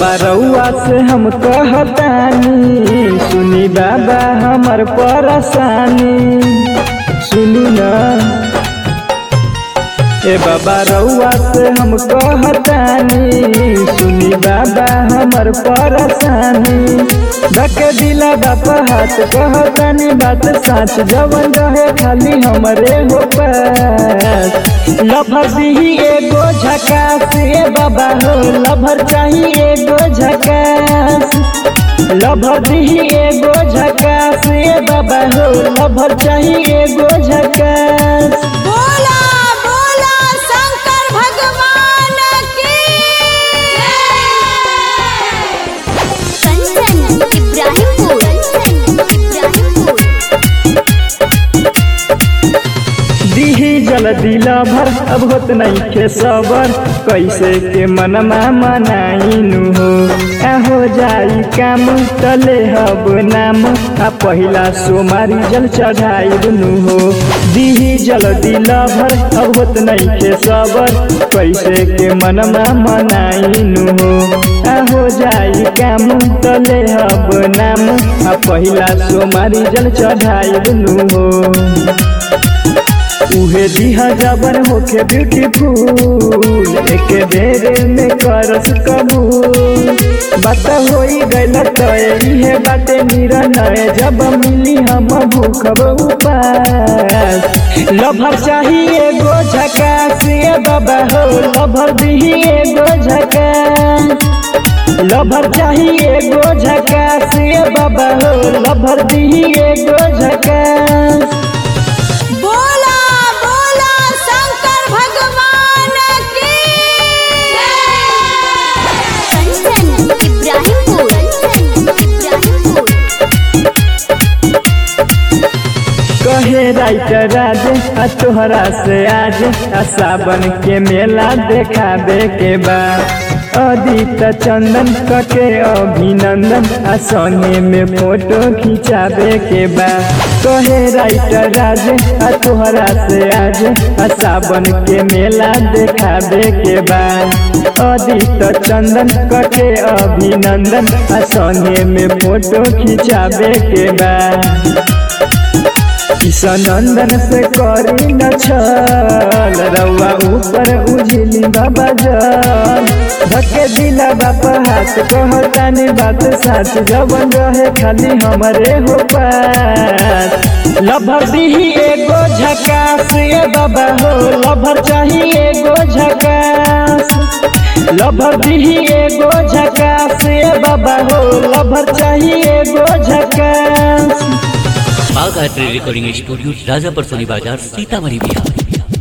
बाबा रउआ से हम कहतानी, सुनी बाबा हमर परेशानी। सुनी ना ए बाबा रउआ से हम कहतानी, सुनी बाबा हमर परेशानी। धके दिला बापा हाथ कहतानी बात साच, जवन रहे खाली हमरे हो पास। लभर दिही एगो झकास ए बाबा हो, लभर चाही एगो झकास। लभर दिही एगो झकास ए बाबा हो, लभर चाही एगो झकास। दिही जल्दी लभर अब होत नहीं के सबर, कैसे के मनमा मनाइनु हो। हो जाई काम तले हब नाम, आ पहिला सोमारी जल चढ़ाइनु हो। दिही जल्दी लभर अब होत नहीं के सबर, कैसे के मनमा मनाइनु हो। हो जाई काम तले हब नाम, आ पहिला सोमारी जल चढ़ाइनु हो। उहे दिहा जबर होके ब्यूटीफुल, एक बेर में करस कबूल। बात होई गइल तय इहे बाटे निर्णय, जब मिली हम भूखब उपास। लभर चाही एगो झकास ए बाबा हो, लभर दिही एगो झकास। लभर चाही एगो झकास ए बाबा हो, लभर दिही एगो झकास। कहे राइटर राज आ तोहरा से आज, आ सावन के मेला देखाबे के बा। अदित चंदन कके अभिनंदन, आ संगे में फोटो खिंचाबे के बा। कहे राइटर राज आ तोहरा से आज, आ सावन के मेला देखाबे के बा। अदित चंदन कके अभिनंदन, आ संगे में फोटो खिंचाबे के बा। ईशानंदन से करी न छल, रउआ ऊपर उझिली बाबा जल। धके दिला बापा हाथ कहतानी बात साच, जवन रहे खाली हमरे हो पास। लभर दिही एगो झकास ए बाबा हो, लभर चाही एगो झकास। लभर दिही एगो झकास ए बाबा हो, लभर चाही एगो झकास। बाघ रिकॉर्डिंग स्टूडियो, राजापुर सोनी बाजार, सीतामढ़ी, बिहार।